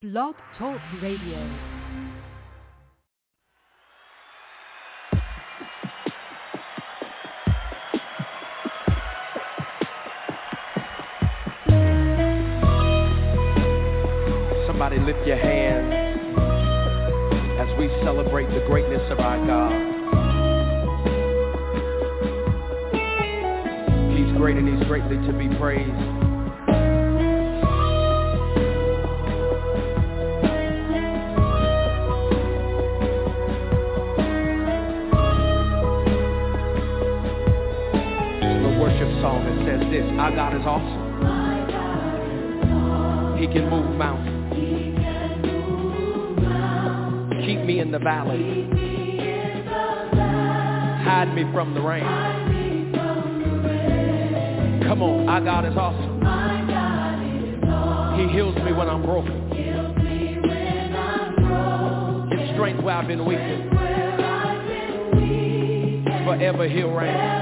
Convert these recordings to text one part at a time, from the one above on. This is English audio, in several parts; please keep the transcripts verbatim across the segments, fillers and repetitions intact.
Blog Talk Radio. Somebody lift your hands as we celebrate the greatness of our God. He's great and he's greatly to be praised. Song that says this: our God is awesome. He can move mountains. Keep me in the valley. Hide me from the rain. Come on, our God is awesome. He heals me when I'm broken. Gives strength where I've been weak. Forever he'll reign.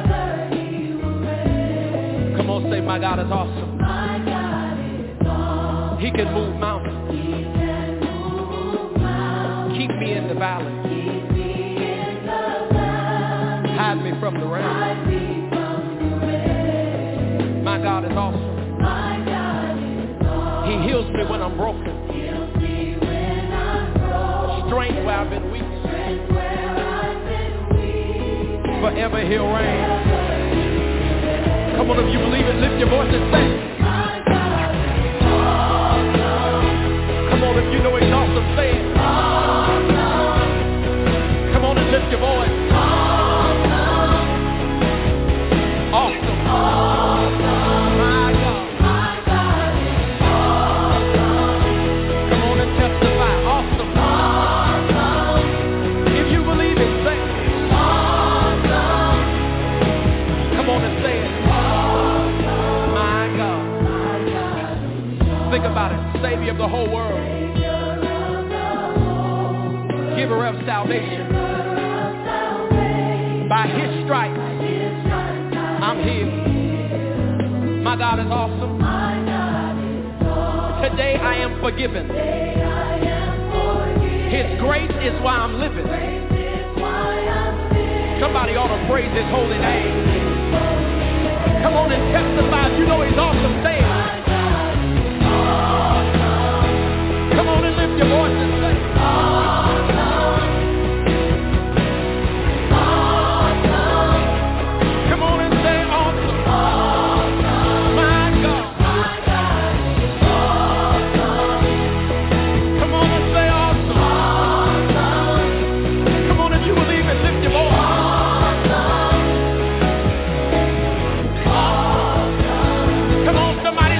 Come on, say, my God is awesome. My God is awesome. He can move mountains. He can move mountains. Keep me in the valley. Keep me in the valley. Hide me from the rain. Hide me from the rain. My God is awesome. My God is awesome. He heals me when I'm broken. Heals me when I'm broken. Strength where I've been weak. Strength where I've been weak. Forever he'll reign. Come on, if you believe it, lift your voice and sing. My God is awesome. Come on, if you know he's awesome, say it. Awesome. Come on and lift your voice. Awesome. Awesome. Awesome. My God. My God is awesome. Come on and testify. Awesome. Awesome. If you believe it, say it. Awesome. Come on and say it. Think about it. Savior of the whole world. Giver of salvation. By his stripes, I'm healed. My God is awesome. Today I am forgiven. His grace is why I'm living. Somebody ought to praise his holy name. Come on and testify. You know he's awesome. Say it. Come on and lift your voice and say, awesome. Awesome. Come on and say, awesome. Awesome. My God. My God is awesome. Come on and say, awesome. Awesome. Come on, if you believe it, lift your voice. Awesome. Awesome. Come on, somebody.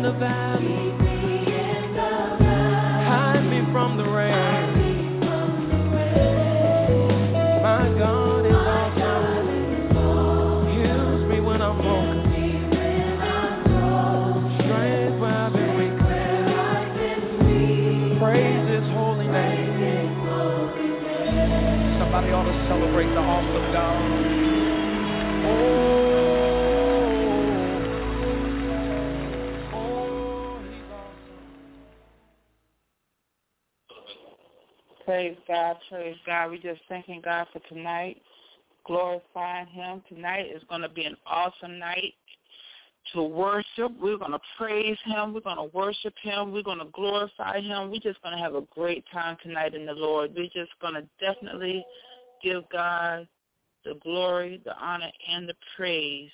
in the valley. Hide me from the rain. My God is awesome. Heals me when I'm broken. Strength where I've been weak. Praise His holy name. Somebody ought to celebrate the awesome God. Oh. Praise God, praise God. We're just thanking God for tonight, glorifying Him. Tonight is going to be an awesome night to worship. We're going to praise Him. We're going to worship Him. We're going to glorify Him. We're just going to have a great time tonight in the Lord. We're just going to definitely give God the glory, the honor, and the praise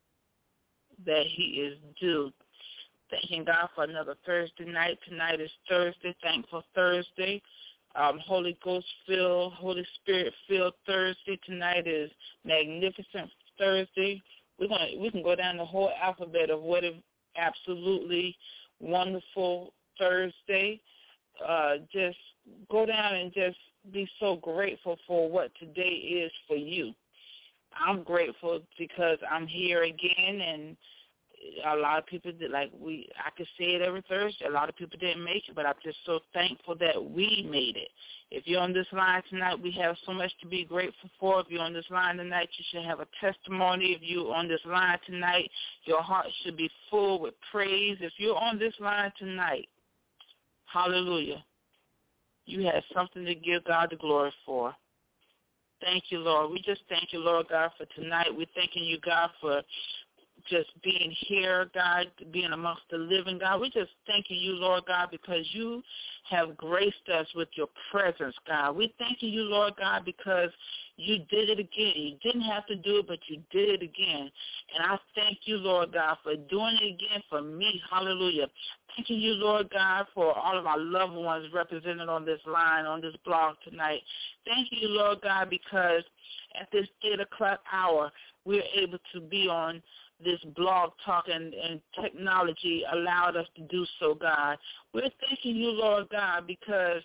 that He is due. Thanking God for another Thursday night. Tonight is Thursday, Thankful Thursday. Um, Holy Ghost filled, Holy Spirit filled Thursday. Tonight is Magnificent Thursday. We're gonna we can go down the whole alphabet of what is absolutely wonderful Thursday. Uh, just go down and just be so grateful for what today is for you. I'm grateful because I'm here again, and a lot of people did, like we, I could say it every Thursday. A lot of people didn't make it, but I'm just so thankful that we made it. If you're on this line tonight, we have so much to be grateful for. If you're on this line tonight, you should have a testimony. If you're on this line tonight, your heart should be full with praise. If you're on this line tonight, hallelujah, you have something to give God the glory for. Thank you, Lord. We just thank you, Lord God, for tonight. We're thanking you, God, for just being here, God, being amongst the living, God. We're just thanking you, Lord God, because you have graced us with your presence, God. We're thanking you, Lord God, because you did it again. You didn't have to do it, but you did it again. And I thank you, Lord God, for doing it again for me. Hallelujah. Thanking you, Lord God, for all of our loved ones represented on this line, on this blog tonight. Thank you, Lord God, because at this eight o'clock hour, we're able to be on this blog talk, and, and technology allowed us to do so, God. We're thanking you, Lord God, because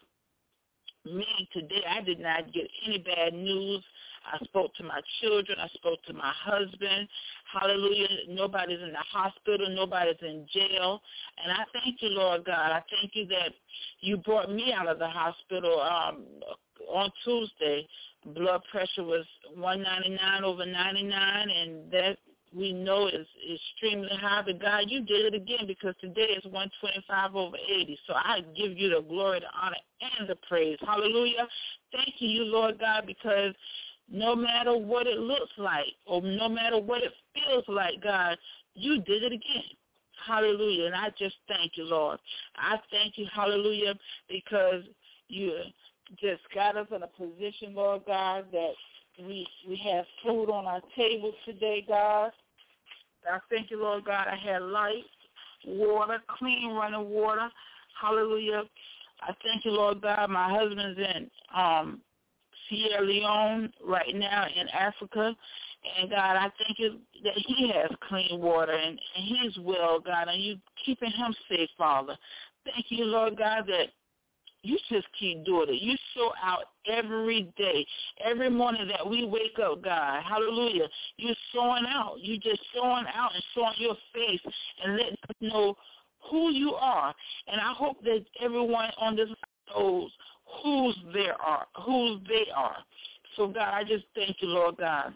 me today, I did not get any bad news. I spoke to my children. I spoke to my husband. Hallelujah. Nobody's in the hospital. Nobody's in jail. And I thank you, Lord God. I thank you that you brought me out of the hospital um, on Tuesday. Blood pressure was one ninety-nine over ninety-nine, and that we know is extremely high, but God, you did it again, because today is one twenty-five over eighty. So I give you the glory, the honor, and the praise. Hallelujah. Thank you, Lord God, because no matter what it looks like, or no matter what it feels like, God, you did it again. Hallelujah. And I just thank you, Lord. I thank you, hallelujah, because you just got us in a position, Lord God, that We we have food on our table today, God. I thank you, Lord God. I had light, water, clean running water. Hallelujah. I thank you, Lord God. My husband's in um, Sierra Leone right now in Africa. And, God, I thank you that he has clean water and, and he's well, God, and you keeping him safe, Father. Thank you, Lord God, that you just keep doing it. You show out every day, every morning that we wake up, God. Hallelujah. You're showing out. You're just showing out and showing your face and letting us know who you are. And I hope that everyone on this knows whose they are, whose they are. So, God, I just thank you, Lord God.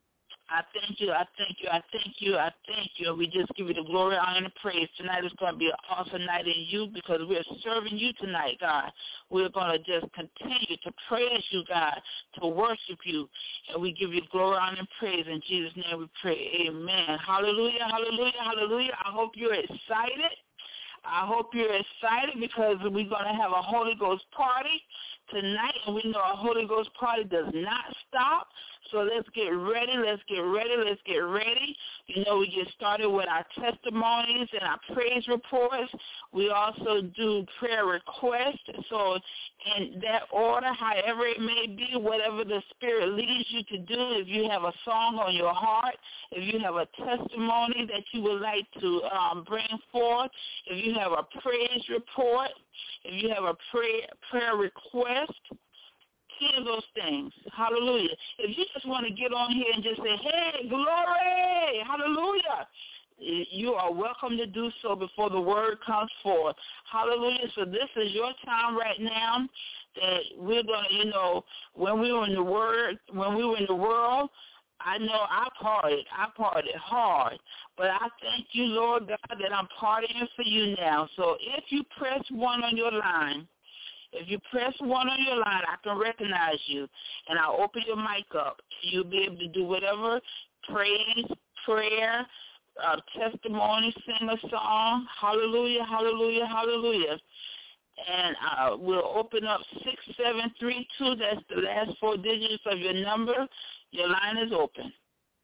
I thank you, I thank you, I thank you, I thank you. We just give you the glory, honor, and praise. Tonight is going to be an awesome night in you, because we're serving you tonight, God. We're going to just continue to praise you, God, to worship you. And we give you glory, honor, and praise. In Jesus' name we pray. Amen. Hallelujah, hallelujah, hallelujah. I hope you're excited. I hope you're excited, because we're going to have a Holy Ghost party tonight, and we know a Holy Ghost party does not stop. So let's get ready, let's get ready, let's get ready. You know, we get started with our testimonies and our praise reports. We also do prayer requests. So in that order, however it may be, whatever the Spirit leads you to do, if you have a song on your heart, if you have a testimony that you would like to um, bring forth, if you have a praise report, if you have a prayer, prayer request, any of those things, hallelujah. If you just want to get on here and just say, hey, glory, hallelujah, you are welcome to do so before the word comes forth. Hallelujah. So this is your time right now that we're going to, you know, when we were in the word, when we were in the world, I know I partied. I partied hard. But I thank you, Lord God, that I'm partying for you now. So if you press one on your line, if you press one on your line, I can recognize you, and I'll open your mic up. You'll be able to do whatever, praise, prayer, uh, testimony, sing a song. Hallelujah, hallelujah, hallelujah. And uh, we'll open up six seven three two. That's the last four digits of your number. Your line is open.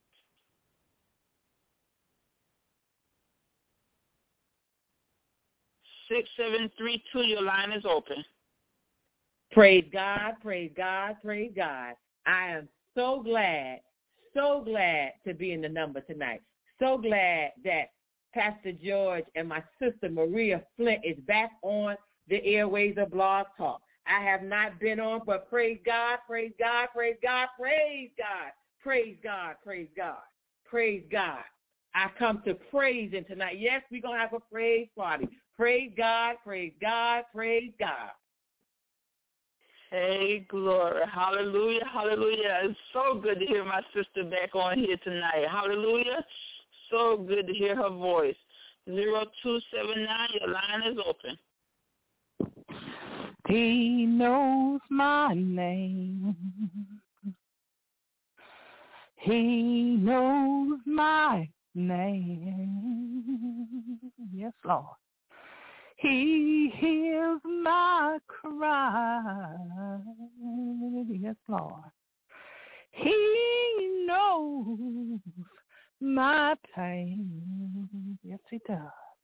six seven three two, your line is open. Praise God, praise God, praise God. I am so glad, so glad to be in the number tonight. So glad that Pastor George and my sister Maria Flint is back on the airways of Blog Talk. I have not been on, but praise God, praise God, praise God, praise God, praise God, praise God, praise God. I come to praise Him tonight. Yes, we're going to have a praise party. Praise God, praise God, praise God. Hey, glory. Hallelujah, hallelujah. It's so good to hear my sister back on here tonight. Hallelujah. So good to hear her voice. zero two seven nine, your line is open. He knows my name. He knows my name. Yes, Lord. He hears my cry. Yes, Lord. He knows my pain. Yes, He does.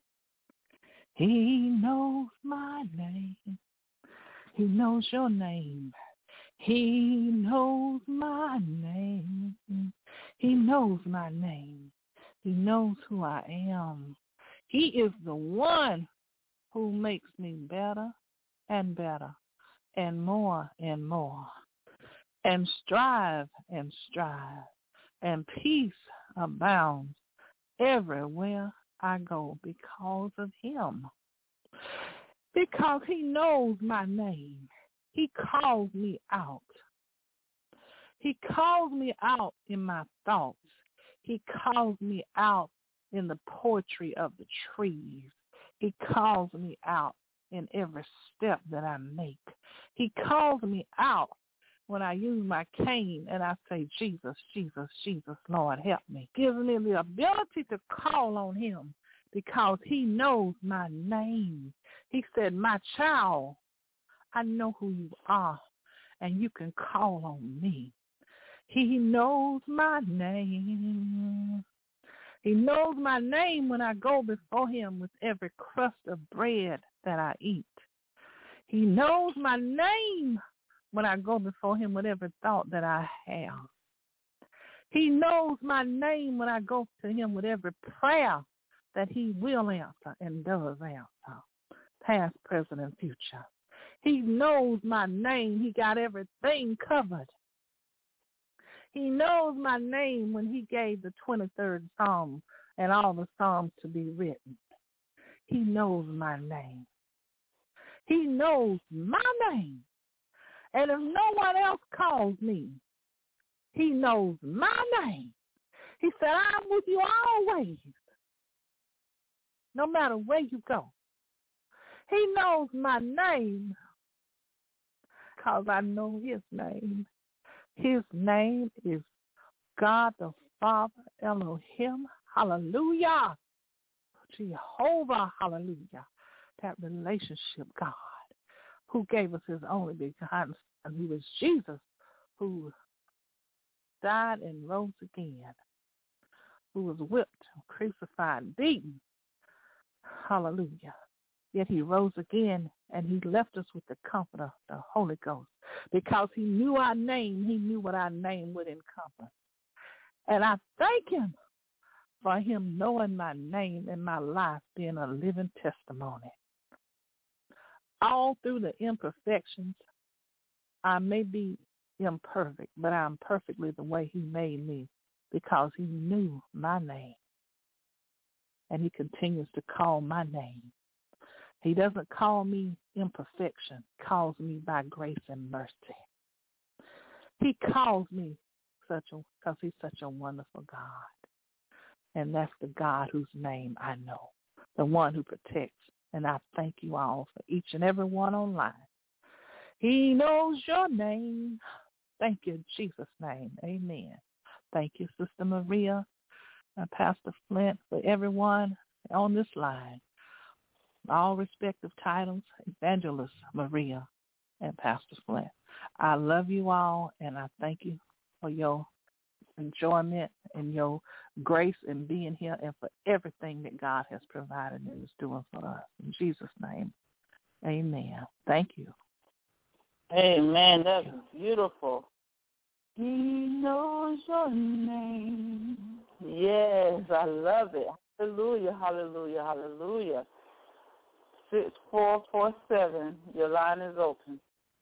He knows my name. He knows your name. He knows my name. He knows my name. He knows who I am. He is the one who makes me better and better and more and more, and strive and strive, and peace abounds everywhere I go because of Him. Because He knows my name. He calls me out. He calls me out in my thoughts. He calls me out in the poetry of the trees. He calls me out in every step that I make. He calls me out when I use my cane and I say, Jesus, Jesus, Jesus, Lord, help me. Gives me the ability to call on Him because He knows my name. He said, my child, I know who you are, and you can call on me. He knows my name. He knows my name when I go before Him with every crust of bread that I eat. He knows my name when I go before Him with every thought that I have. He knows my name when I go to Him with every prayer that He will answer and does answer, past, present, and future. He knows my name. He got everything covered. He knows my name when He gave the twenty-third Psalm and all the Psalms to be written. He knows my name. He knows my name. And if no one else calls me, He knows my name. He said, I'm with you always, no matter where you go. He knows my name because I know His name. His name is God the Father, Elohim, hallelujah, Jehovah, hallelujah, that relationship God who gave us His only begotten Son, who was Jesus, who died and rose again, who was whipped, crucified, beaten. Hallelujah. Yet he rose again, and he left us with the Comforter, the Holy Ghost. Because he knew our name, he knew what our name would encompass. And I thank him for him knowing my name and my life being a living testimony. All through the imperfections, I may be imperfect, but I'm perfectly the way he made me because he knew my name. And he continues to call my name. He doesn't call me imperfection, calls me by grace and mercy. He calls me such a, because he's such a wonderful God. And that's the God whose name I know, the one who protects. And I thank you all for each and every one online. He knows your name. Thank you, in Jesus' name. Amen. Thank you, Sister Maria and Pastor Flint, for everyone on this line. All respective titles, Evangelist Maria and Pastor Flint. I love you all, and I thank you for your enjoyment and your grace in being here and for everything that God has provided and is doing for us. In Jesus' name, amen. Thank you. Amen. That's beautiful. He knows your name. Yes, I love it. Hallelujah, hallelujah, hallelujah. six four four seven, your line is open.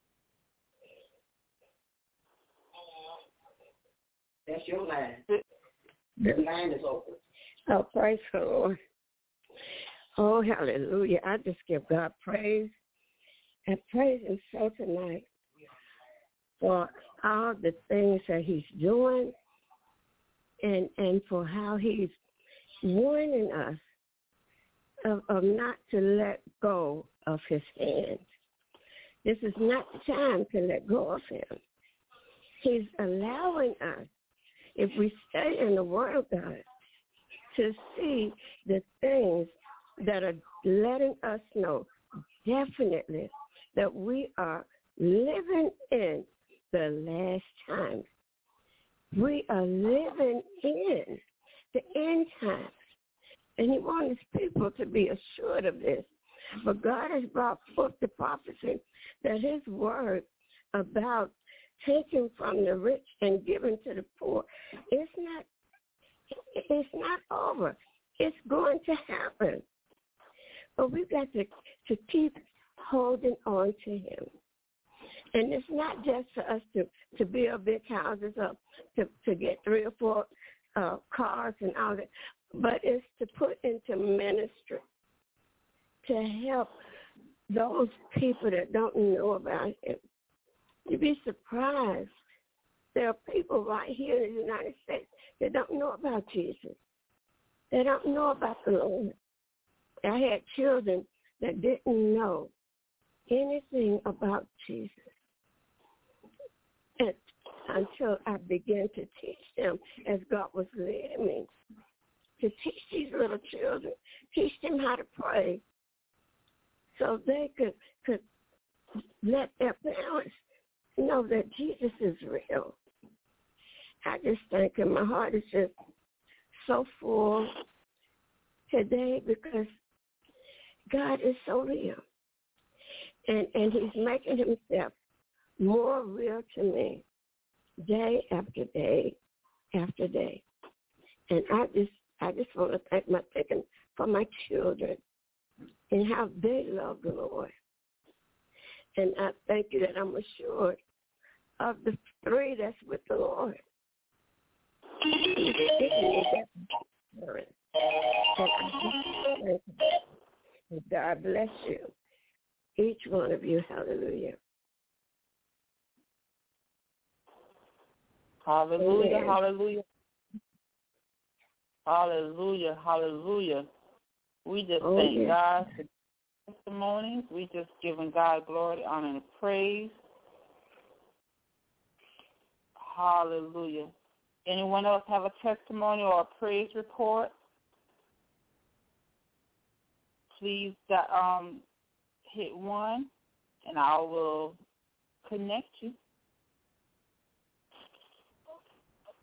That's your line. The line is open. Oh, praise the Lord. Oh, hallelujah. I just give God praise and praise him so tonight for all the things that he's doing and, and for how he's warning us of, of not to let go of his hand. This is not the time to let go of him. He's allowing us, if we stay in the Word of God, to see the things that are letting us know definitely that we are living in the last time. We are living in the end times. And he wants people to be assured of this. But God has brought forth the prophecy that his word about taking from the rich and giving to the poor, it's not, it's not over. It's going to happen. But we've got to, to keep holding on to him. And it's not just for us to, to build big houses up, to, to get three or four uh, cars and all that, but it's to put into ministry to help those people that don't know about him. You'd be surprised. There are people right here in the United States that don't know about Jesus. They don't know about the Lord. I had children that didn't know anything about Jesus and, until I began to teach them as God was leading me. To teach these little children, teach them how to pray so they could, could let their parents know that Jesus is real. I just thank him. My heart is just so full today because God is so real. And, and he's making himself more real to me day after day after day. And I just I just want to thank my thinking for my children and how they love the Lord. And I thank you that I'm assured of the three that's with the Lord. And God bless you, each one of you. Hallelujah. Hallelujah, Amen. hallelujah. Hallelujah, hallelujah. We just Oh, thank yes. God for testimonies. We just giving God glory, honor, and praise. Hallelujah. Anyone else have a testimony or a praise report? Please um, hit one, and I will connect you.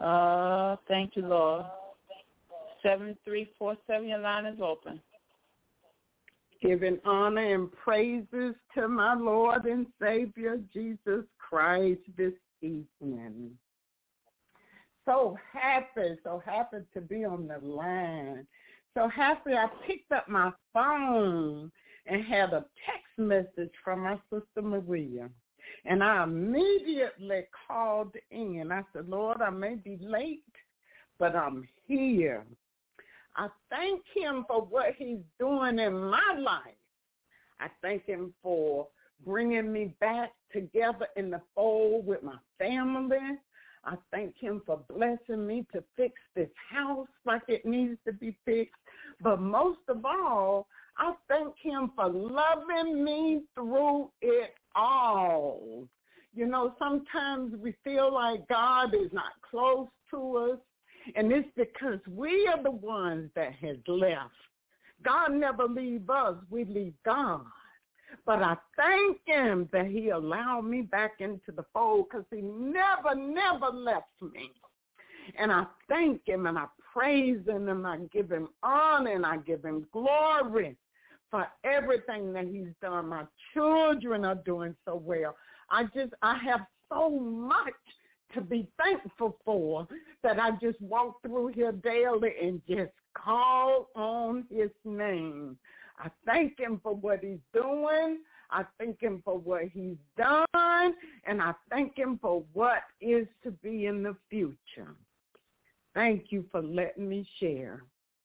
Uh, thank you, Lord. seven three four seven, your line is open. Giving honor and praises to my Lord and Savior, Jesus Christ, this evening. So happy, so happy to be on the line. So happy I picked up my phone and had a text message from my sister Maria. And I immediately called in. I said, Lord, I may be late, but I'm here. I thank him for what he's doing in my life. I thank him for bringing me back together in the fold with my family. I thank him for blessing me to fix this house like it needs to be fixed. But most of all, I thank him for loving me through it all. You know, sometimes we feel like God is not close to us, and it's because we are the ones that has left. God never leave us, we leave God. But I thank him that he allowed me back into the fold because he never, never left me. And I thank him and I praise him and I give him honor and I give him glory for everything that he's done. My children are doing so well. I just, I have so much to be thankful for that I just walk through here daily and just call on his name. I thank him for what he's doing. I thank him for what he's done. And I thank him for what is to be in the future. Thank you for letting me share.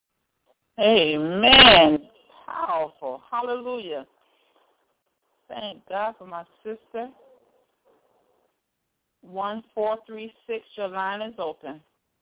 Amen. Powerful. Hallelujah. Thank God for my sister. one four three six, your line is open.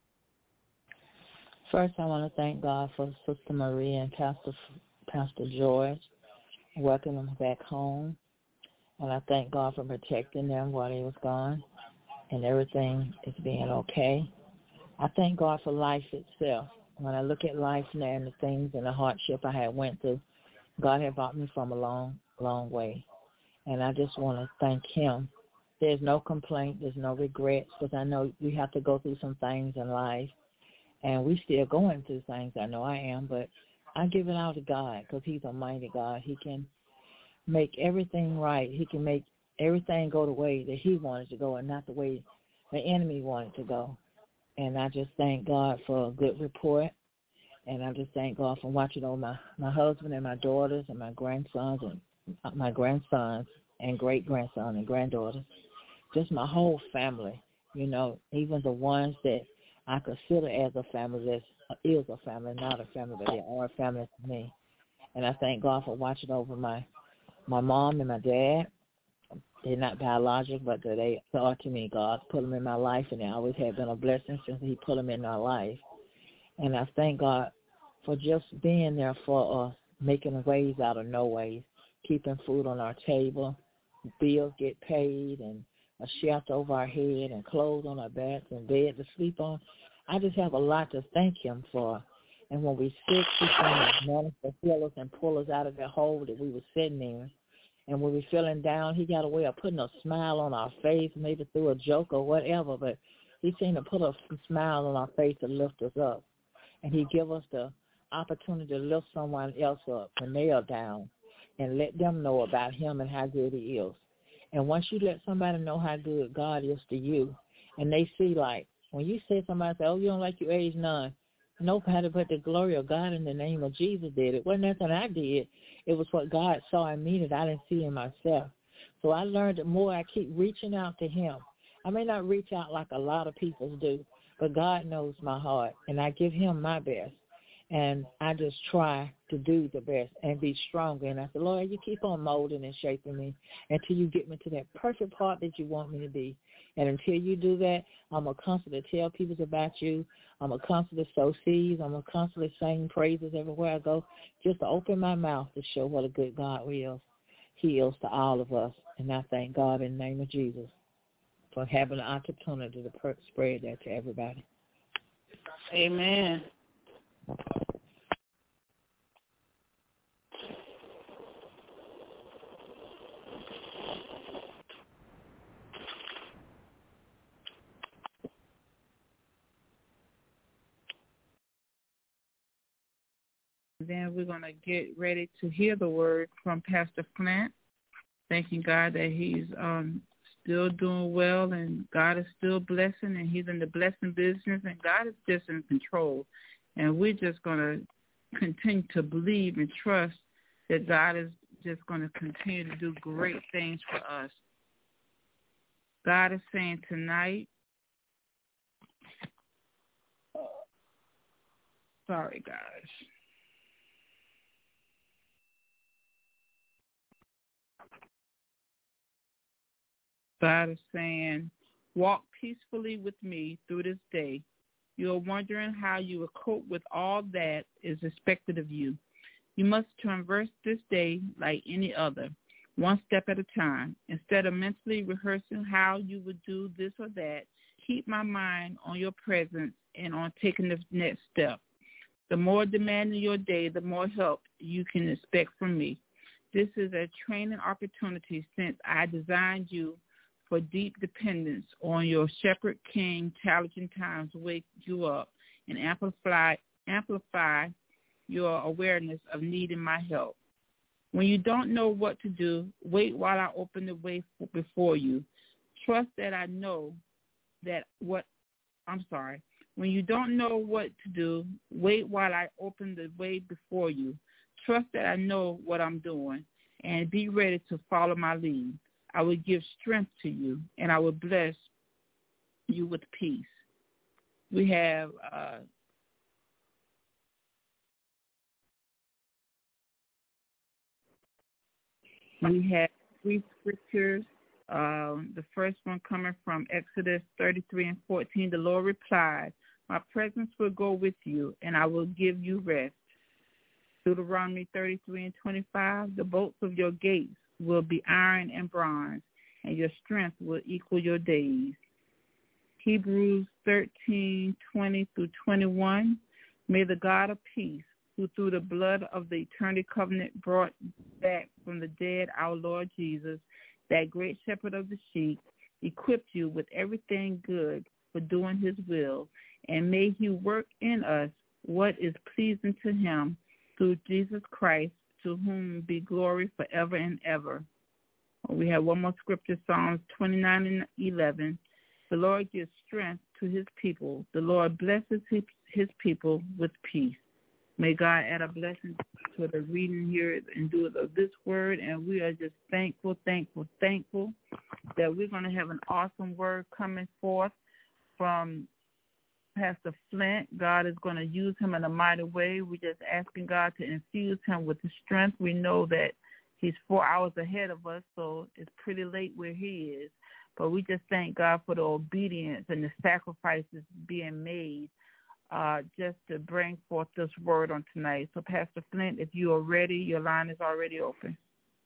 First, I want to thank God for Sister Maria and Pastor Pastor George, welcome them back home. And I thank God for protecting them while they was gone, and everything is being okay. I thank God for life itself. When I look at life now and the things and the hardship I had went through, God had brought me from a long, long way. And I just want to thank him. There's no complaint. There's no regrets, because I know we have to go through some things in life. And we still going through things. I know I am, but I give it all to God because he's a mighty God. He can make everything right. He can make everything go the way that he wanted to go and not the way the enemy wanted to go. And I just thank God for a good report. And I just thank God for watching over my, my husband and my daughters and my grandsons and my grandsons and great-grandsons and granddaughters. Just my whole family, you know, even the ones that I consider as a family that is a family, not a family, but they are a family to me. And I thank God for watching over my, my mom and my dad. They're not biological, but they are to me. God put them in my life, and they always have been a blessing since he put them in my life. And I thank God for just being there for us, making ways out of no ways, keeping food on our table, bills get paid, and a shelter over our head, and clothes on our backs, and bed to sleep on. I just have a lot to thank him for. And when we sick, he came to heal us and pull us out of that hole that we were sitting in. And when we're feeling down, he got a way of putting a smile on our face, maybe through a joke or whatever, but he seemed to put a smile on our face to lift us up. And he give us the opportunity to lift someone else up when they are down and let them know about him and how good he is. And once you let somebody know how good God is to you, and they see, like, when you say somebody say, oh, you don't like your age none, nobody but the glory of God in the name of Jesus did it. It wasn't nothing I did. It was what God saw in me that I didn't see in myself. So I learned that more I keep reaching out to him. I may not reach out like a lot of people do, but God knows my heart, and I give him my best. And I just try to do the best and be stronger. And I said, Lord, you keep on molding and shaping me until you get me to that perfect part that you want me to be. And until you do that, I'm going to constantly tell people about you. I'm going to constantly sow seeds. I'm going to constantly sing praises everywhere I go, just to open my mouth to show what a good God is. He is to all of us. And I thank God in the name of Jesus for having the opportunity to per- spread that to everybody. Amen. Then we're going to get ready to hear the word from Pastor Flint, thanking God that he's um, still doing well and God is still blessing and he's in the blessing business and God is just in control. And we're just going to continue to believe and trust that God is just going to continue to do great things for us. God is saying tonight, sorry, guys. God is saying, walk peacefully with me through this day. You are wondering how you will cope with all that is expected of you. You must traverse this day like any other, one step at a time. Instead of mentally rehearsing how you would do this or that, keep my mind on your presence and on taking the next step. The more demanding your day, the more help you can expect from me. This is a training opportunity since I designed you for deep dependence on your shepherd king. Challenging times wake you up and amplify amplify your awareness of needing my help. When you don't know what to do, wait while I open the way for, before you. Trust that I know that what, I'm sorry. When you don't know what to do, wait while I open the way before you. Trust that I know what I'm doing and be ready to follow my lead. I will give strength to you, and I will bless you with peace. We have uh, we have three scriptures. Um, the first one coming from Exodus thirty-three and fourteen. The Lord replied, my presence will go with you, and I will give you rest. Deuteronomy thirty-three and twenty-five. The bolts of your gates will be iron and bronze, and your strength will equal your days. Hebrews thirteen, twenty through twenty-one. May the God of peace, who through the blood of the eternal covenant brought back from the dead our Lord Jesus, that great shepherd of the sheep, equip you with everything good for doing his will, and may he work in us what is pleasing to him through Jesus Christ, to whom be glory forever and ever. We have one more scripture, Psalms twenty-nine and eleven. The Lord gives strength to his people. The Lord blesses his, his people with peace. May God add a blessing to the reading here and do it of this word. And we are just thankful, thankful, thankful that we're going to have an awesome word coming forth from Pastor Flint. God is going to use him in a mighty way. We're just asking God to infuse him with the strength. We know that he's four hours ahead of us, so it's pretty late where he is. But we just thank God for the obedience and the sacrifices being made uh, just to bring forth this word on tonight. So, Pastor Flint, if you are ready, your line is already open.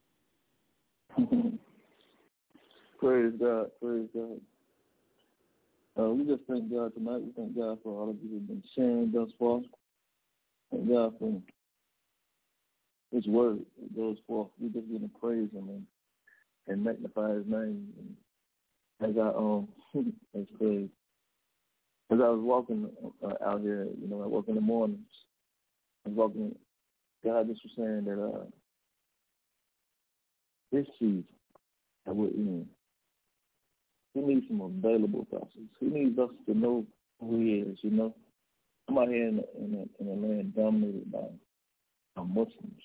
Praise God. Praise God. Uh, we just thank God tonight. We thank God for all of you who have been sharing thus far. Thank God for his word that goes forth. We just give him praise him and, and magnify his name. And as I um, that's crazy. As I was walking uh, out here, you know, I walk in the mornings. I was walking. God just was saying that uh, this season that we're in, he needs some available vessels. He needs us to know who he is, you know. I'm out here in a, in a, in a land dominated by, by Muslims.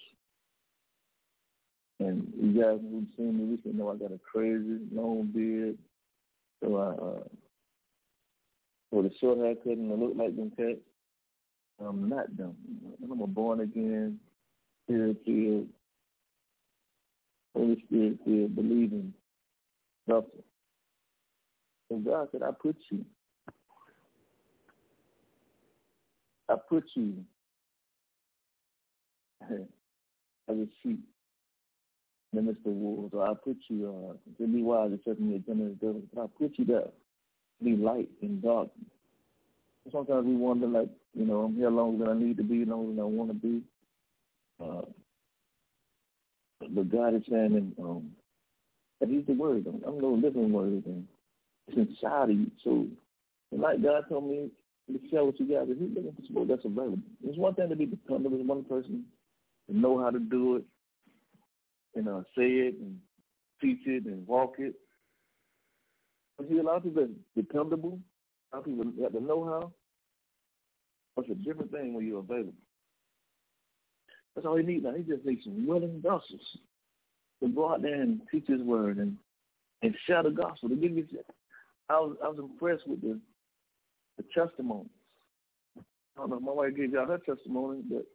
And you guys who've seen me recently know I got a crazy long beard. So I, uh, with a short haircut and I look like them cats. I'm not them. I'm a born-again, spirit-filled, Holy Spirit-filled, believing vessel. So God said, I put you. I put you as a sheep in the midst of wolves. Or I put you, uh, to be wise and set me a generous devil. But I put you there to be light in darkness. Sometimes we wonder, like, you know, I'm here longer than I need to be, longer than I want to be. Uh, but God is saying, and, um, that he's the word. I'm no living word, and it's inside of you. So, like God told me, to sell what you got. If you're looking for support, that's available. It's one thing to be dependable. It's one person to know how to do it and uh, say it and teach it and walk it. But see, a lot of people are dependable. A lot of people have the know-how. But it's a different thing when you're available. That's all he needs now. He just needs some willing vessels to go out there and teach his word and, and share the gospel. To give you, I was I was impressed with the the testimonies. I don't know if my wife gave y'all her testimony, but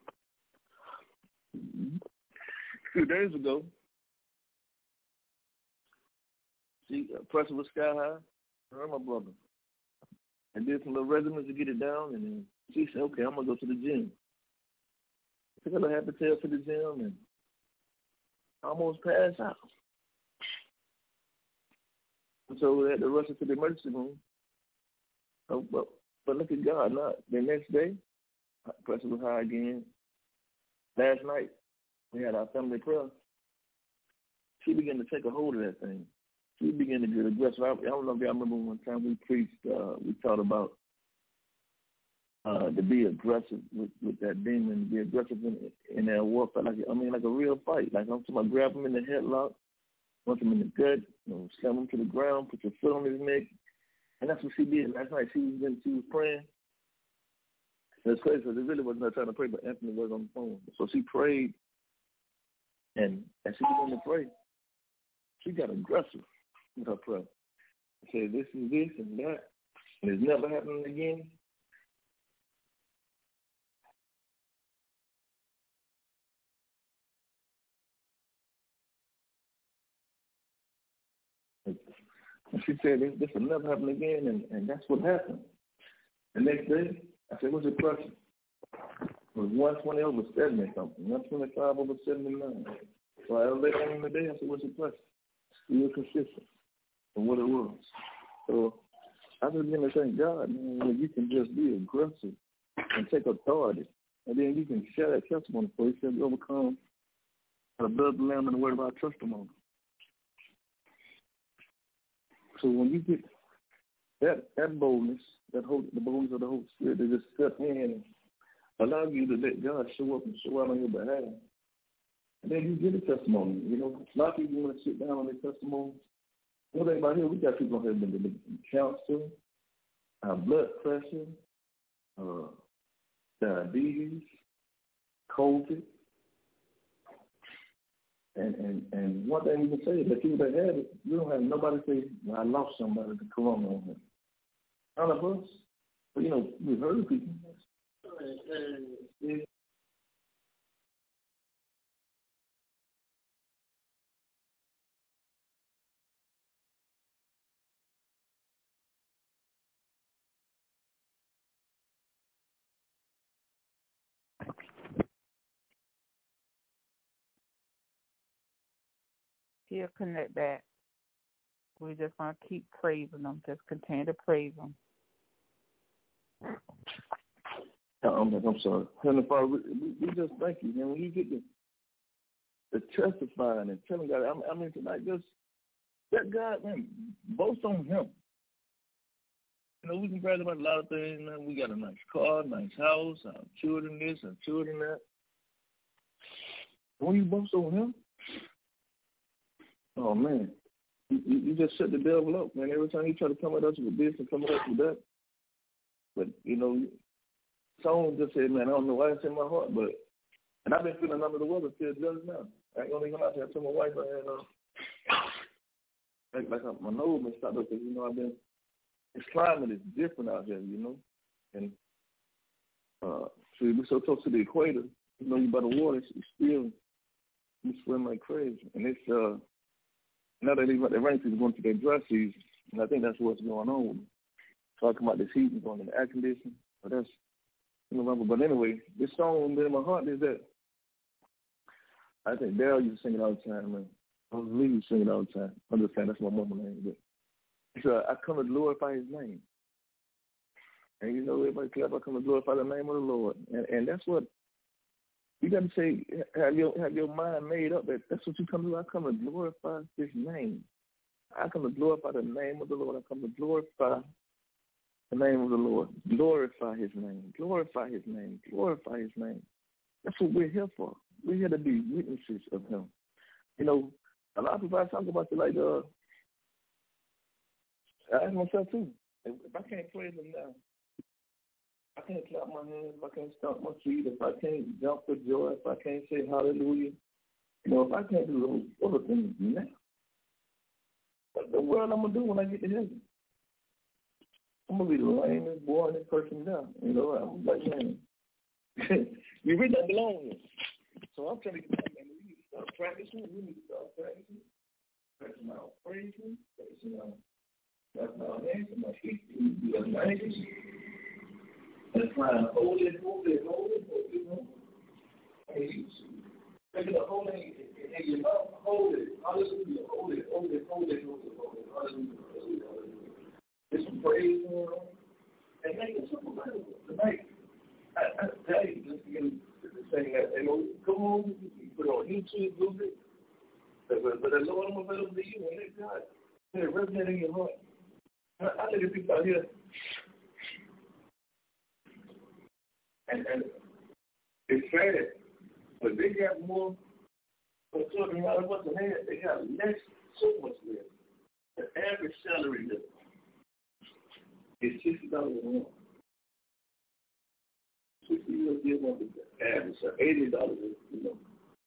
a few days ago, she uh, pressure was sky high. Her and my brother, and did some little regimens to get it down, and then she said, "Okay, I'm gonna go to the gym." I took a little happy tail to the gym and almost passed out. And so we had to rush her to the emergency room. Oh, but, but look at God. Not the next day, pressure was high again. Last night, we had our family prayer. She began to take a hold of that thing. She began to get aggressive. I, I don't know if y'all remember one time we preached, uh, we talked about Uh, to be aggressive with, with that demon, to be aggressive in, in that warfare. Like I mean, like a real fight. Like I'm talking about grab him in the headlock, punch him in the gut, you know, slam him to the ground, put your foot on his neck, and that's what she did last night. She was she was praying. That's crazy because it really wasn't her trying to pray, but Anthony was on the phone. So she prayed, and as she began to pray, she got aggressive with her prayer. She said, "This is this and that, and it's never happening again." And she said, this, this will never happen again, and, and that's what happened. The next day, I said, what's your pressure? It was one twenty over seventy something, one twenty-five over seventy-nine. So I later on in the day, I said, what's your pressure? You were consistent with what it was. So I just begin to thank God, man, when you can just be aggressive and take authority, and then you can share that testimony for you. He said, you overcome the blood of the Lamb and the word of our testimony. So when you get that that boldness, that whole, the boldness of the Holy Spirit, to just step in and allow you to let God show up and show out on your behalf, and then you get a testimony. You know, a lot of people want to sit down on their testimony. One thing about here, we got people who have been to cancer, uh, blood pressure, uh, diabetes, COVID. And, and and one thing we can say is that people that had it, you don't have nobody say, well, I lost somebody to corona on him. None of us. But, you know, we've heard of people. Yeah. He'll connect back. We're just going to keep praising them. Just continue to praise them. I'm, I'm sorry. Heavenly Father, we, we just thank you, man. When you get the, the testifying and telling God, I mean, tonight, just let God, man, boast on him. You know, we can brag about a lot of things, man. We got a nice car, nice house, our children this, our children that. When you boast on him, oh, man, you, you just shut the devil up, man. Every time he try to come at us with this and come at us with that. But, you know, someone just said, man, I don't know why it's in my heart, but, and I've been feeling under the weather till just now. I ain't going to come out there and tell my wife I had, uh, like, like my nose been stopped up because, you know, I've been, this climate is different out here, you know. And uh, so we're so close to the equator, you know, you by the water, you still, you swim like crazy. And it's, uh, now that they've got the rain season going to their dry season, and I think that's what's going on with them. Talking about this heat and going into air conditioning, but that's, you know, but anyway, this song in my heart is that I think Daryl used to sing it all the time, man. I was Lee used to sing it all the time. I'm just saying that's my mama's name, but it's, uh, I come to glorify his name. And you know, everybody clap, I come to glorify the name of the Lord. And and that's what you got to say, have your have your mind made up that that's what you come to do. I come to glorify his name. I come to glorify the name of the Lord. I come to glorify the name of the Lord. Glorify his name. Glorify his name. Glorify his name. That's what we're here for. We're here to be witnesses of him. You know, a lot of people I talk about it like, uh, I ask myself too, if, if I can't praise him now, I can't clap my hands, if I can't stomp my feet, if I can't jump for joy, if I can't say hallelujah, you know, if I can't do those other things now, what the world I'm going to do when I get to heaven? I'm going to be the lamest, boringest person now. You know, I'm like, man, we really don't belong here. So I'm trying to get back, man, we need to start practicing. We need to start practicing. Practicing our praising, practicing our, practicing our hands and my feet. We need to do that language. And crying, holy, holy, holy, holy, holy. And you take the holy in your mouth, holy, hallelujah, holy, holy, holy, holy, holy, hallelujah, hallelujah, hallelujah. There's some praise going on. And make it simple tonight. I, I tell you, just to get to saying that, you know, come on, you put on YouTube, Google it. But, but, but the Lord, I'm available to you, and let God, let it resonate in your heart. I, I look at people out here, and, and it's sad, but they got more, for children, no matter what they have, they got less, so much less. The average salary level is sixty dollars a month. sixty U S D a month is the average, so eighty dollars a month.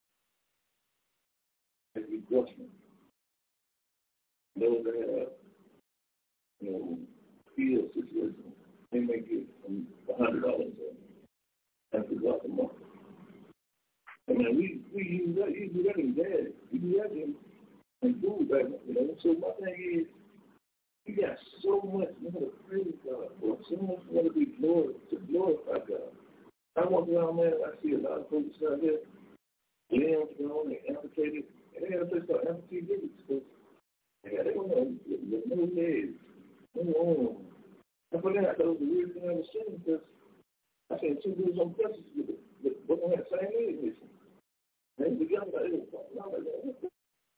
As we question those that have, you know, field situations, they may get from one hundred dollars after God a month. I mean, we, we use that, you do that in gas, you do that in, in food, right? You know, so my thing is, you got so much more to praise God for, so much more to be glory, to glorify God. I walk around, man, I see a lot of folks out there, limbs gone, they amputated, and they got a place called amputee visits, because yeah, they don't know, there's no legs, no arms. And for that, I thought it was the weirdest thing I ever seen, because I seen two dudes on crutches with it, but both had the same leg missing. They were together, like, they were talking about that.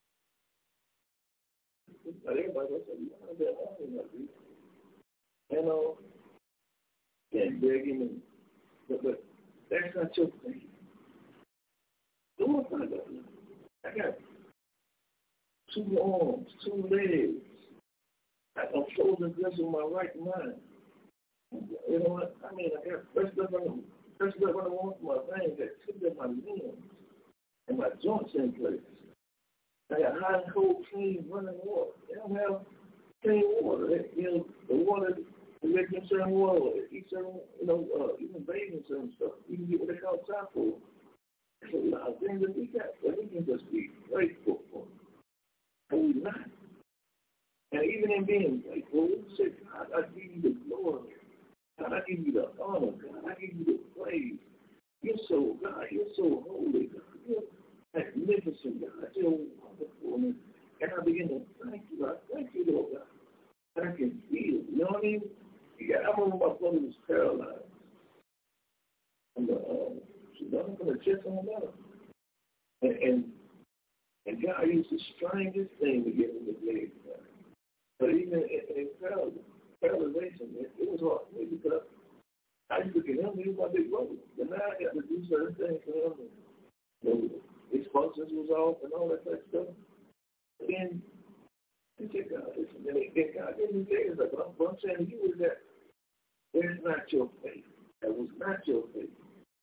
Like everybody else said, you know, that arm like this. And, uh, and begging and, but, but that's not your thing. Don't want to find out. I got two arms, two legs. I'm frozen just in my right mind. You know what? I mean, I got fresh blood running, fresh blood running off my veins that took up my limbs and my joints in place. I got hot and cold, clean running water. They don't have clean water. They, you know, the water, they make them certain water, eat certain, you know, uh, even bathing certain stuff. You can get what they call typhoid. So a lot of things that we got that we can just be grateful for. But we're not. And even in being grateful, we say, God, I give you the glory. God, I give you the honor. God, I give you the praise. You're so, God, you're so holy. God, you're magnificent. God, you're wonderful. And I begin to thank you. I thank you, Lord God. And I can feel, you know what I mean? Yeah, I remember my brother was paralyzed. And the, uh, she done from the chest on down. And, and, and God used the strangest thing to get him to leg. But even in, in paralyzation, it, it was hard for me because I used to look at him, he was my big brother. But now I got to do certain things for him. And, you know, his functions was off and all that type of stuff. But then, he said, God, listen, and then God gave me things like, what I'm, what I'm saying to you is that there's not your faith. That was not your faith.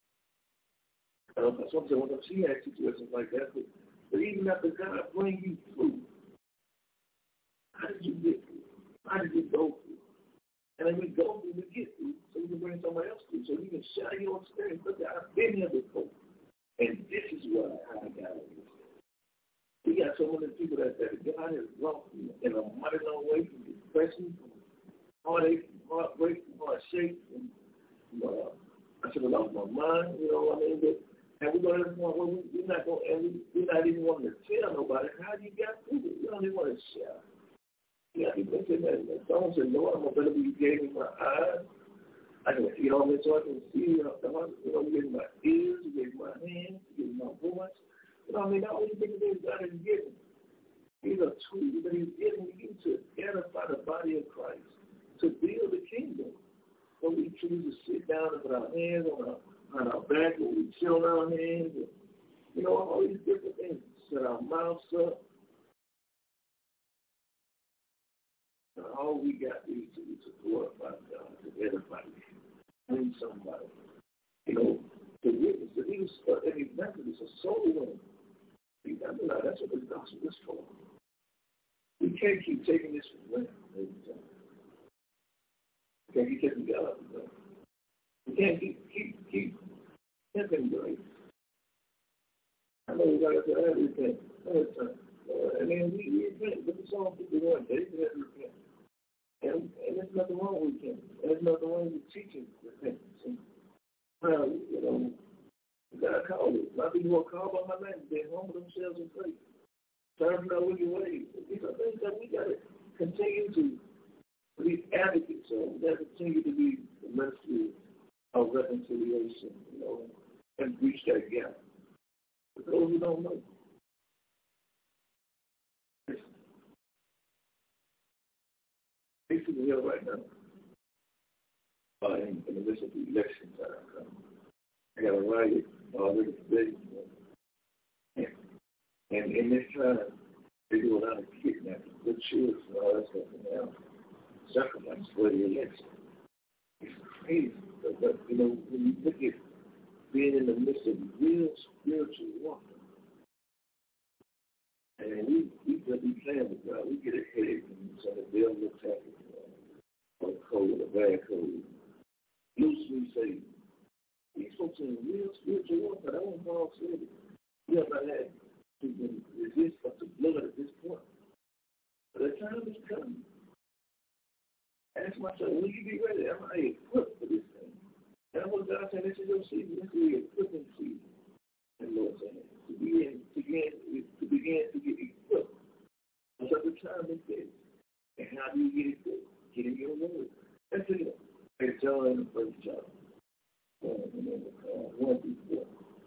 I don't know, sometimes when I see had situations like that, but, but even after God bring you through, how did you get through? How did you go through? And then we go through, we get through, so we can bring somebody else through, so you can share your experience. Look, I've been here before, and this is why I got it. We got so many people that, that God has brought in a mighty long way from depression, from heartache, from heartbreak, from heart shape. And, uh, I should have lost my mind, you know what I mean? But, and we're going to well, we, we're not going, and we, we're not even wanting to tell nobody how you got through it. We don't even want to share. Yeah, people say that. Someone said, Lord, I'm going to you gave me my eyes. I can, you know what I mean? So I can see, you know, you gave me my ears, you gave me my hands, you gave me my voice. You know what I mean? All these different things God has given. These are tools that He's giving you to edify the body of Christ, to build the kingdom. So we choose to sit down and put our hands on our, on our back, or we chill on our hands, and, you know, all these different things. Set our mouths up. And all we got is to, to glorify God, to edify bring somebody. You know, to witness, to be an evangelist, a soul winner. That's what the gospel is for. We can't keep taking this for granted every time. We can't keep taking God for granted. We can't keep, keep, keep taking grace. I know we got to say everything, every time. Uh, and then we, we repent. Look at Psalm fifty-one. David had to repent. And, and there's nothing wrong with repentance. There's nothing wrong with teaching repentance. And, well, you know, God called it. A lot of people who are called by my name, they humble themselves in faith. Turn from their wicked ways. These are things that we got to continue to be advocates of. We got to continue to be the ministry of reconciliation, you know, and reach that gap. For those who don't know, basically here right now, uh, in, in the midst of the election time, um, I got a riot already today. And, and in this time, they do a lot of kidnapping, good children, and all that stuff, and now sacrifice for the election. It's crazy. But, but, you know, when you look at being in the midst of real spiritual warfare, and we, we could be playing with God. We get a headache when some of the devil attack us, or a cold, a bad cold. Loosely say, these folks in real spiritual warfare. That one Paul said it. We have not had to resist up to blood at this point. But the time is coming. Ask myself, will you be ready? Am I equipped for this thing? And what God said, this is your season. This is your equipping season. And Lord said, to begin to begin to begin to get equipped for such a time as this. And how do you get equipped? Get in your word. That's it. And John in the first chapter. Uh, one through four.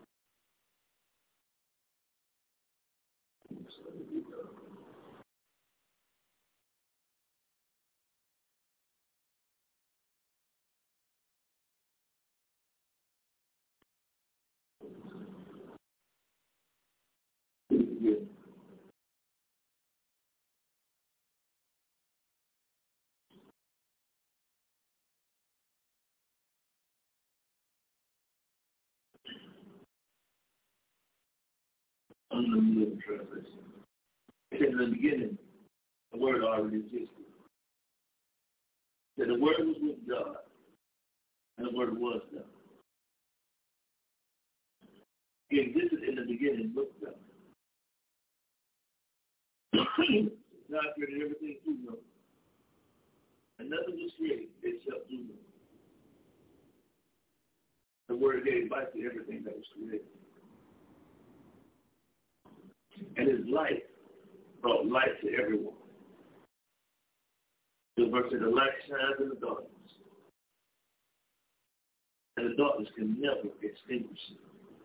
Yeah. I'm going to live translation. Because in the beginning, the word already existed. That the word was with God, and the word was God. He existed in the beginning with God. God created everything through him. And nothing was created except through him. The word gave life to everything that was created. And his light brought light to everyone. The verse said, the light shines in the darkness. And the darkness can never extinguish it.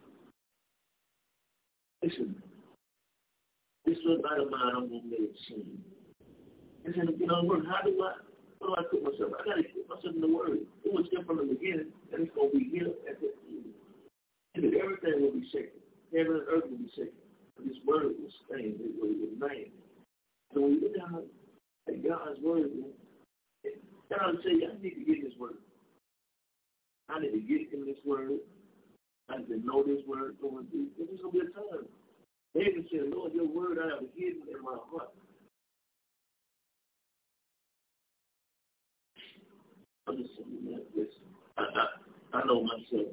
Listen, this little light of mine, I'm going to make it shine. I said, you know, how do I, how do I put myself? I got to put myself in the word. It was here from the beginning, and it's going to be here at the end. And then everything will be shaken. Heaven and earth will be shaken. This word was stained, it was made. So when you look down at God's word, God will say, I need to get this word. I need to get in this word. I need to know this word going through. There's going to be a time. David said, Lord, your word I have hidden in my heart. I'm just saying that. Listen, I, I, I know myself.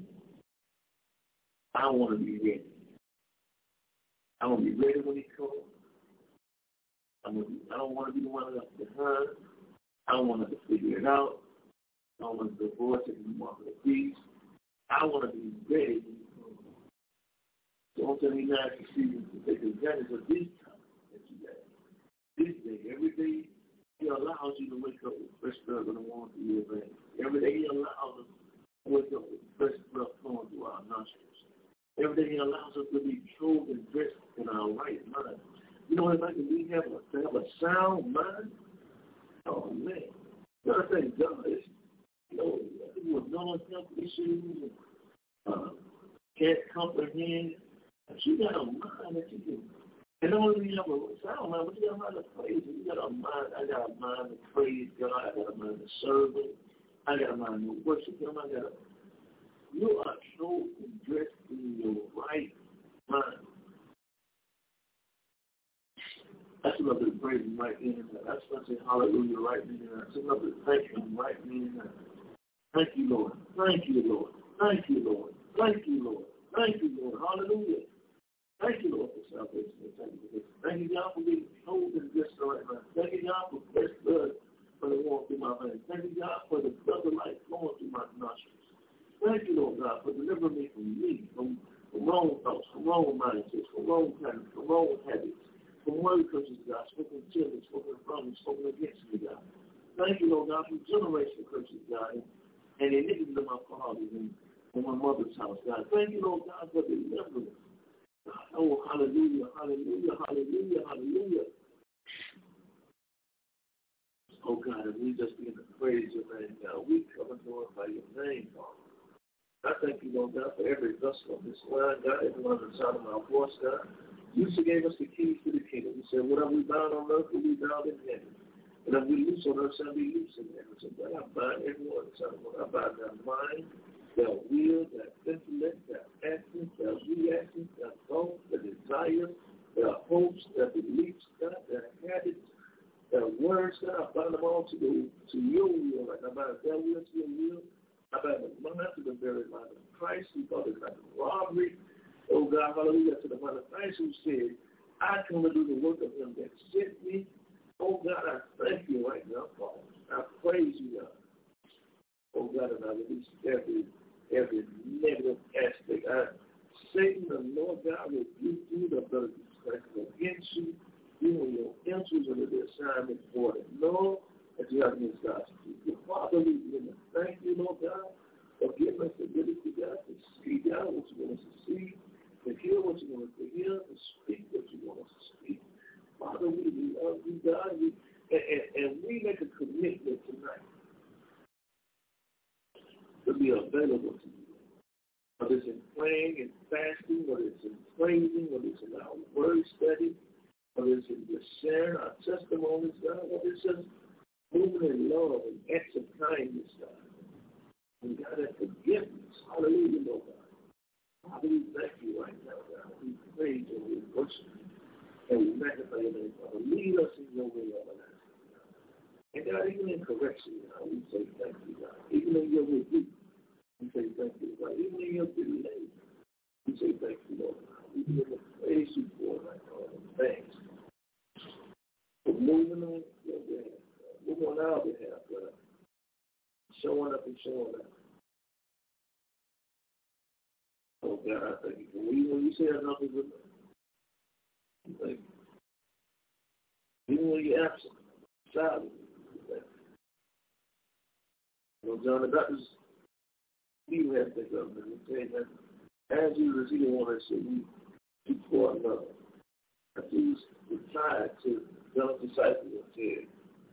I want to be ready. I want to be ready when he comes. I'm gonna be, I don't want to be the one left behind. I don't want to figure it out. I don't want to divorce it and walk with peace. I want to be ready when he comes. Don't tell me not to see to take advantage of this time that you got. This day, every day, he allows you to wake up with fresh blood when I want to be advantage. Every day he allows us to wake up with fresh blood flowing through our nostrils. Every day he allows us to be clothed and dressed in our right mind. You know, if I can we have a, to have a sound mind, oh man, Another thing, God is, you know, people with mental health issues and uh, can't comprehend. But you got a mind that you can. And not only you have a sound mind, but you got a mind to praise Him. You got a mind. I got a mind to praise God. I got a mind to serve Him. I got a mind to worship Him. I got a. You are so dressed in your right mind. That's enough to praise Him right in and That's enough to say hallelujah right in and That's enough to thank Him right in and Thank you, Lord. Thank you, Lord. Thank you, Lord. Thank you, Lord. Thank you, Lord. Hallelujah. Thank you, Lord, for salvation. Thank you, for Thank you, God, for being chosen just right now. Thank you, God, for fresh blood for the walk through my veins. Thank you, God, for the blood of life flowing through my nostrils. Thank you, Lord God, for delivering me from me, from, from wrong thoughts, from wrong mindsets, from wrong patterns, from wrong habits, from word curses, God, spoken children, spoken from me, spoken against me, God. Thank you, Lord God, for generational curses, God, and, and iniquity of my fathers and, and my mother's house, God. Thank you, Lord God, for delivering us. Oh, hallelujah, hallelujah, hallelujah, hallelujah. Oh, God, and we just begin to praise your name, God. We come and glorify your name, God. I thank you, Lord God, for every vessel of this line, God, everyone on the sound of my voice, God. You gave us the keys to the kingdom. You said, whatever we bound on earth will be bound in heaven. And if we loose on earth, shall be loose in heaven. So, God, I bind everyone on the sound of my voice. I bind their mind, their will, their intellect, their actions, their reactions, their thoughts, their desires, their hopes, their beliefs, God, their habits, their words, God. I bind them all to, the, to your will. Like I bind their will to your will. I bind the mind to the very mind of Christ. We call it like robbery. Oh, God, hallelujah, to the mind of Christ who said, I come to do the work of him that sent me. Oh, God, I thank you right now, Father. I praise you, God. Oh, God, and I release every every negative aspect. I, Satan, the Lord God, will rebuke you, the blood of Jesus Christ against you, you and your entries under the assignment for it. Know that you have against God's people. Father, we begin to thank you, Lord God, for giving us the ability, God, to see, God, what you want us to see, to hear what you want us to hear, to speak what you want us to speak. Father, we love you, God, we, and, and, and we make a commitment tonight to be available to you. Whether it's in praying and fasting, whether it's in praising, whether it's in our word study, whether it's in just sharing our testimonies, God, whether it's just moving in love and acts of kindness, God. And God, that forgiveness. Hallelujah, Lord God. Father, we thank you right now, God. We praise you, we worship you, and we magnify your name, Father. Lead us in your way, everlasting. And God, even in correction, God, we say thank you, God. Even in your rebuke, we say thank you, God. Even in your delay, we say thank you, Lord God. We give to praise you for it, like all the thanks. For moving on your behalf, God. Moving on our behalf, God. Showing up and showing up. Oh, God, I thank you. When you, when you say enough is enough, thank you. Even when you're absent, silent, you know, John the Baptist, he had to think of it. He said that as Jesus, he didn't want to say we do for another. But Jesus replied to John's disciples and said,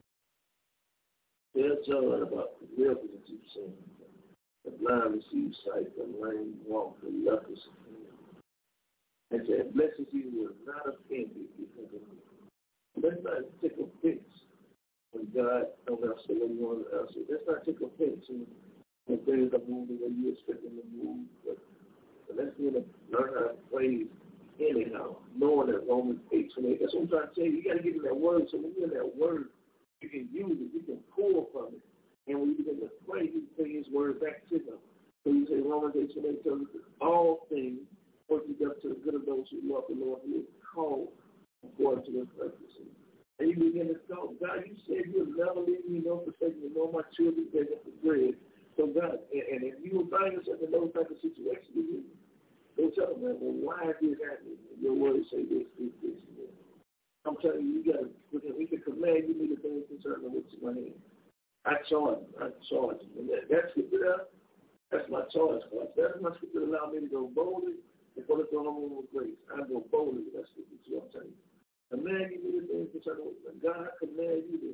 tell John about the miracles that you've seen. The blind receive sight, the lame walk, the lepers clean. And said, blessed is he who is not offended because of me. Let's not take offense when God don't answer what you want to answer. Let's not take offense when, when things are moving the way you expect them to move. But, but let's learn how to praise anyhow, knowing that Romans eight twenty-eight. That's what I'm trying to tell you. You got to get in that word. So when you're in that word, you can use it. You can pull from it. And when you begin to pray, you can bring his word back to them. So you say Romans eight twenty-eight tells us that all things work together to the good of those who love the Lord, who is called according to his purpose. And you begin to talk, God, you said you'll never leave me nor forsake me, nor my children begging for bread. So God, and, and if you will find yourself in those type of situations, you don't tell them, well, why is this happening? Your words say this, this, this, and this. I'm telling you, you got to, we can command you need to things concerning what's in my hand. I charge, I charge. And that, that scripture there, that's my charge for us. That's my scripture that allow me to go boldly before the throne of grace. I go boldly with that scripture, too, I'm telling you. Command you to do things concerning God. I command you to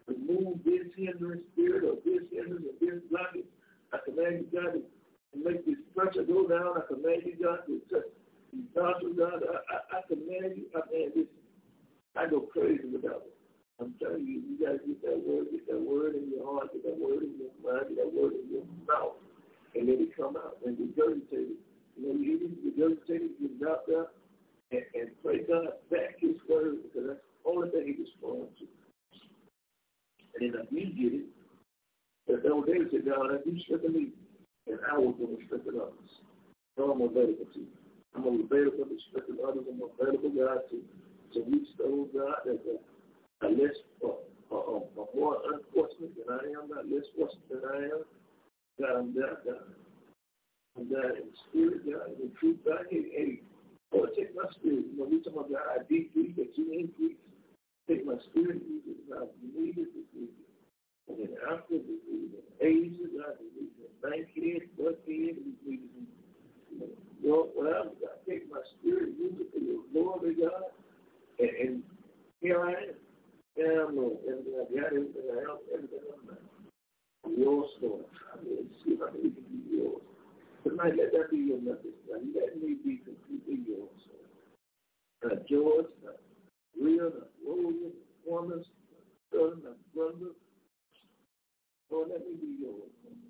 remove this hindering spirit or this hindrance or this blockage. I command you, God, to make this pressure go down. I command you, God, to touch these nostrils, God. I, I, I command you, I command this. I go crazy without it. I'm telling you, you got to get that word, get that word in your heart, get that word in your mind, get that word in your mouth, and let it come out and regurgitate it. You know, you need to regurgitate it, get it out there, and, and pray God back his word, because that's the only thing he responds to. And then if you get it, the old David said, God, if you strengthen me, and I was going to strengthen others. So I'm available to you. I'm available to strengthen others. I'm available, God, to, to reach those, God, that are are less, uh, uh, uh, more unfortunate than I am, not less fortunate than I am. God, I'm there, God. I'm there in spirit, God, in truth, God. Hey, hey, Lord, take my spirit. You know, we talking about God, I decrease, that you increase. Take my spirit, use it, God. You need it, you need it. And then after, we need it in Asia, God. We need it in Bankhead, Buckhead, we need it in, you know, Lord, whatever, God. Take my spirit, use it for your glory, God. And, and here I am. Yeah, Lord, everything I got, everything I have, everything I'm not. Yours, Lord. I mean, see if I can even be yours. Tonight, let that be your message. Now, let me be completely yours. Not George, not Rhea, not William, not Thomas, not son, not brother. Lord, let me be yours.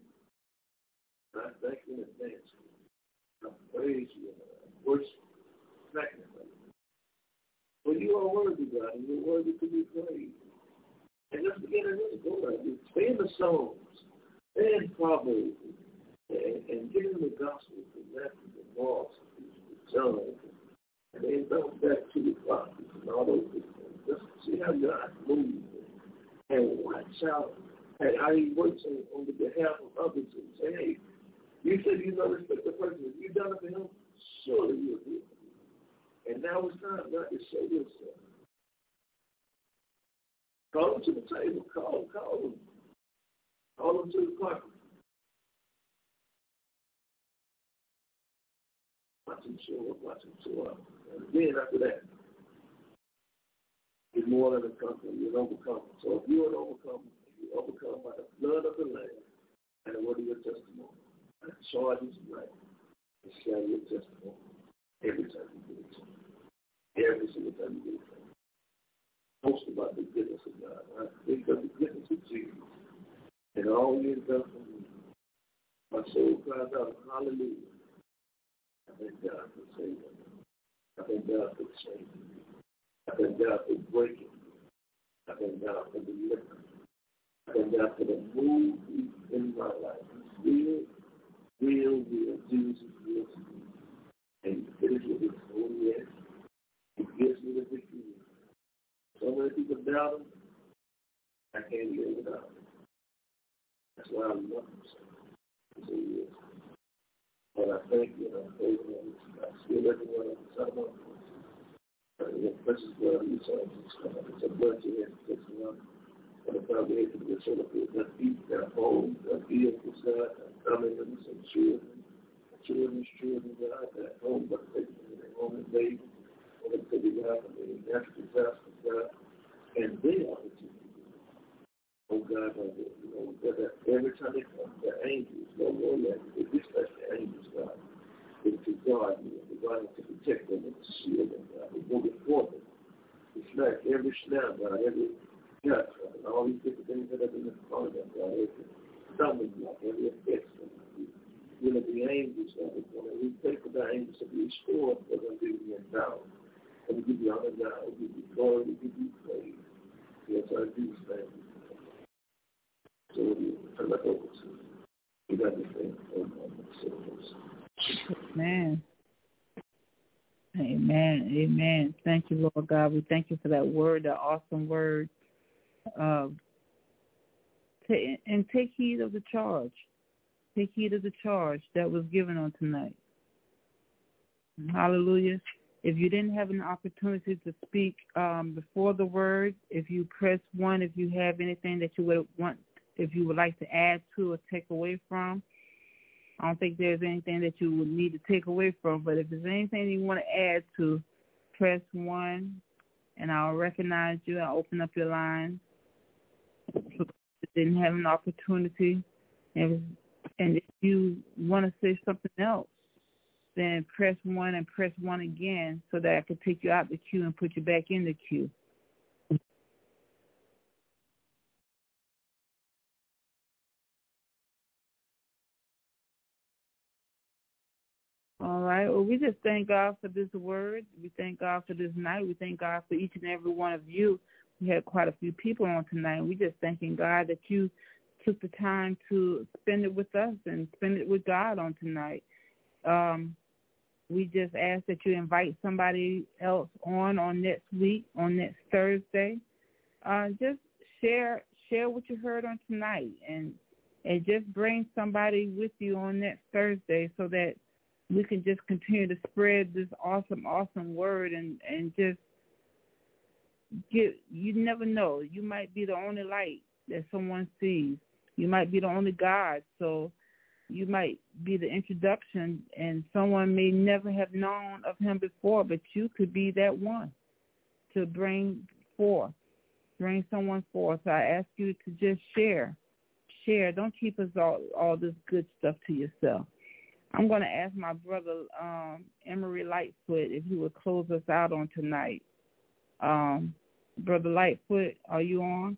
I thank you in advance. I praise you and I worship you. Magnify you. For you are worthy, God, and you're worthy to be praised. And let's begin to just go like this. Stay in the Psalms, stay in Proverbs, and, and get in the gospel from Matthew and Mark and John, and then come back to the prophets and all those things. Just see how God moves and watch out and how he works on, on the behalf of others and say, hey, you said you don't respect the person. If you've done it for him, surely you'll do it. And now it's time, God, to show yourself. Call them to the table. Call them, call them. Call them to the carpet. Watch him show up, watch him show up. And then after that, you're more than a conqueror, you're an overcomer. So if you're an overcomer, you overcome by the blood of the Lamb and the word of your testimony. And charge is right. And share your testimony every time you do it. Every single time you do it. Most about the goodness of God. I think of the goodness of Jesus. And all he has done for me. My soul cries out, hallelujah. I thank God for saving me. I thank God for changing me. I thank God for breaking me. I thank God for delivering me. I thank God for the move in my life. Will, will, will, Jesus will to me. And he finishes with his own yes. He gives me the victory. So many people doubt him. I can't live without him. That's why I love him so. So yes. And I thank you and I praise him. I still everyone on the side of my voice. And the precious blood of your son, Jesus Christ. It's a blood to him. It takes me on. And the foundation of the soul of it. That deep, that home, that vehicle, God. That family members and children. Children's children, God. That home, but they can home and baby. And they can God. And they natural disasters, God. And they are the two. Oh God, you know, that every time they come, the angels, no more than they dispatch the angels, God, to guard me, to guard them, to protect them, and to shield them, God. They go before them. They smack every snare, God, every gut, God, and all these different things that have been in front of them, God, every stumbling block, every offense, God. You know, the angels, God, and we pray for the angels to be restored for them to be endowed. And we give you honor, God, we give you glory, we give you praise. Yes, I do thank you. So we turn that over to you. Got anything? Amen. Amen. Amen. Thank you, Lord God. We thank you for that word, that awesome word. Uh, t- and take heed of the charge. Take heed of the charge that was given on tonight. Hallelujah. If you didn't have an opportunity to speak um, before the word, if you press one, if you have anything that you would want, if you would like to add to or take away from, I don't think there's anything that you would need to take away from, but if there's anything you want to add to, press one, and I'll recognize you. I'll open up your line. didn't have an opportunity. And, and if you want to say something else, then press one and press one again so that I can take you out the queue and put you back in the queue. All right. Well, we just thank God for this word. We thank God for this night. We thank God for each and every one of you. We had quite a few people on tonight. We just thanking God that you took the time to spend it with us and spend it with God on tonight. Um, we just ask that you invite somebody else on on next week, on next Thursday. Uh, just share share what you heard on tonight, and and just bring somebody with you on next Thursday so that we can just continue to spread this awesome, awesome word and, and just get, you never know. You might be the only light that someone sees. You might be the only God. So you might be the introduction, and someone may never have known of him before, but you could be that one to bring forth, bring someone forth. So I ask you to just share. Share. Don't keep us all, all this good stuff to yourself. I'm going to ask my brother, um, Emery Lightfoot, if he would close us out on tonight. Um, Brother Lightfoot, are you on?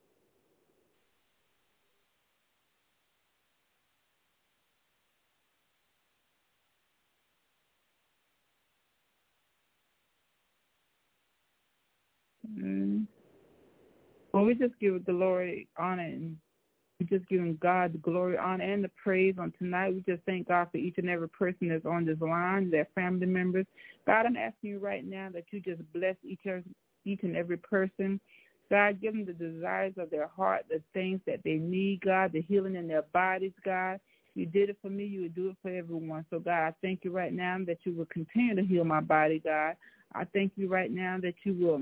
Mm. Well, we just give the glory, honor, and we just giving God the glory, honor, and the praise on tonight. We just thank God for each and every person that's on this line, their family members. God, I'm asking you right now that you just bless each, each and every person. God, give them the desires of their heart, the things that they need, God, the healing in their bodies, God. You did it for me. You would do it for everyone. So, God, I thank you right now that you will continue to heal my body, God. I thank you right now that you will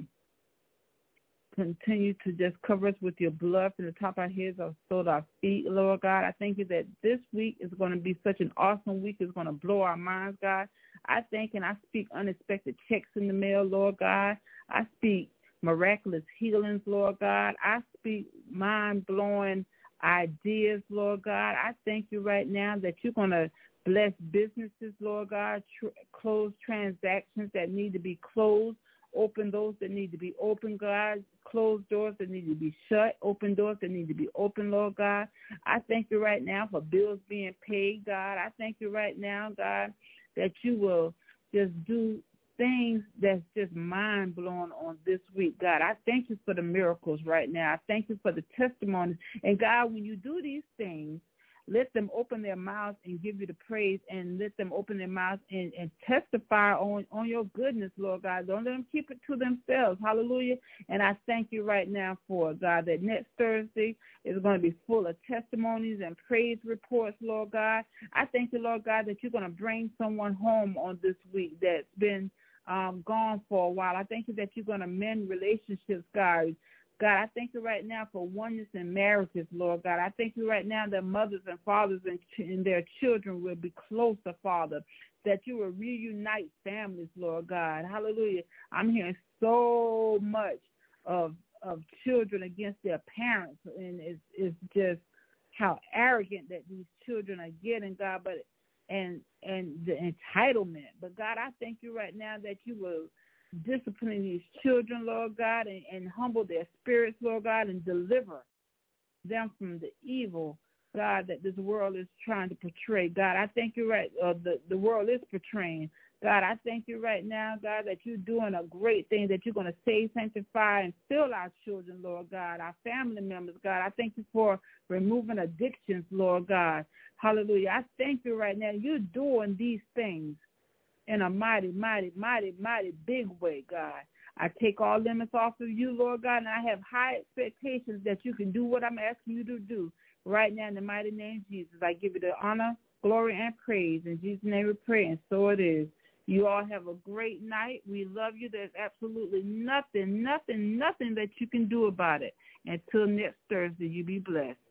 continue to just cover us with your blood from the top of our heads or so to our feet, Lord God. I thank you that this week is going to be such an awesome week. It's going to blow our minds, God. I thank and I speak unexpected checks in the mail, Lord God. I speak miraculous healings, Lord God. I speak mind-blowing ideas, Lord God. I thank you right now that you're going to bless businesses, Lord God, tr- close transactions that need to be closed. Open those that need to be open, God. Close doors that need to be shut. Open doors that need to be open, Lord God. I thank you right now for bills being paid, God. I thank you right now, God, that you will just do things that's just mind-blowing on this week, God. I thank you for the miracles right now. I thank you for the testimonies. And, God, when you do these things, let them open their mouths and give you the praise, and let them open their mouths and, and testify on, on your goodness, Lord God. Don't let them keep it to themselves. Hallelujah. And I thank you right now for, God, that next Thursday is going to be full of testimonies and praise reports, Lord God. I thank you, Lord God, that you're going to bring someone home on this week that's been um, gone for a while. I thank you that you're going to mend relationships, God. God, I thank you right now for oneness in marriages, Lord God. I thank you right now that mothers and fathers and, ch- and their children will be closer, Father, that you will reunite families, Lord God. Hallelujah. I'm hearing so much of of children against their parents, and it's, it's just how arrogant that these children are getting, God, but and and the entitlement. But, God, I thank you right now that you will discipline these children, Lord God, and, and humble their spirits, Lord God, and deliver them from the evil, God, that this world is trying to portray. God, I thank you right, uh, the, the world is portraying. God, I thank you right now, God, that you're doing a great thing, that you're going to save, sanctify, and fill our children, Lord God, our family members, God. I thank you for removing addictions, Lord God. Hallelujah. I thank you right now. You're doing these things in a mighty, mighty, mighty, mighty big way, God. I take all limits off of you, Lord God, and I have high expectations that you can do what I'm asking you to do right now in the mighty name of Jesus. I give you the honor, glory, and praise. In Jesus' name we pray, and so it is. You all have a great night. We love you. There's absolutely nothing, nothing, nothing that you can do about it. Until next Thursday, you be blessed.